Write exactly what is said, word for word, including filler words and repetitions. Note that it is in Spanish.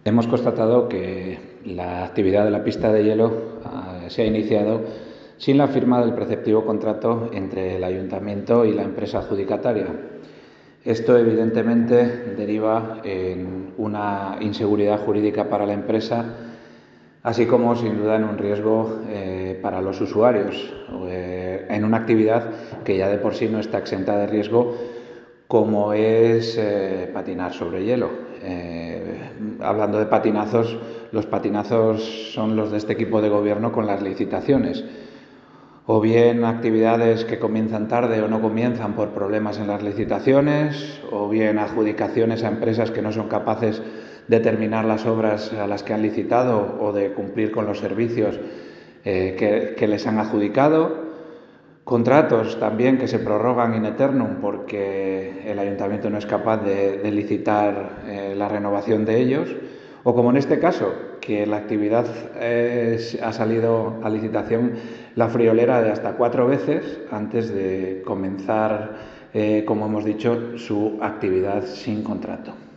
Hemos constatado que la actividad de la pista de hielo uh, se ha iniciado sin la firma del preceptivo contrato entre el Ayuntamiento y la empresa adjudicataria. Esto evidentemente deriva en una inseguridad jurídica para la empresa, así como sin duda en un riesgo eh, para los usuarios, eh, en una actividad que ya de por sí no está exenta de riesgo, como es eh, patinar sobre hielo. Eh, hablando de patinazos, los patinazos son los de este equipo de gobierno con las licitaciones, o bien actividades que comienzan tarde o no comienzan por problemas en las licitaciones, o bien adjudicaciones a empresas que no son capaces de terminar las obras a las que han licitado o de cumplir con los servicios eh, que, que les han adjudicado. Contratos también que se prorrogan in eternum porque el Ayuntamiento no es capaz de, de licitar eh, la renovación de ellos, o como en este caso, que la actividad eh, ha salido a licitación la friolera de hasta cuatro veces antes de comenzar, eh, como hemos dicho, su actividad sin contrato.